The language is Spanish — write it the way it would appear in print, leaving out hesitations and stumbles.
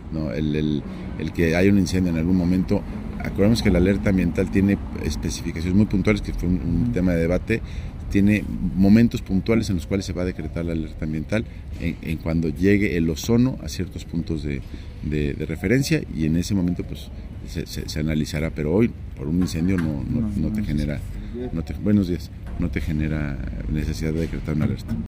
¿no? El que haya un incendio en algún momento. Acordemos que la alerta ambiental tiene especificaciones muy puntuales, que fue un tema de debate. Tiene momentos puntuales en los cuales se va a decretar la alerta ambiental en cuando llegue el ozono a ciertos puntos de referencia, y en ese momento pues se analizará, pero hoy por un incendio no te genera, buenos días, no te genera necesidad de decretar una alerta.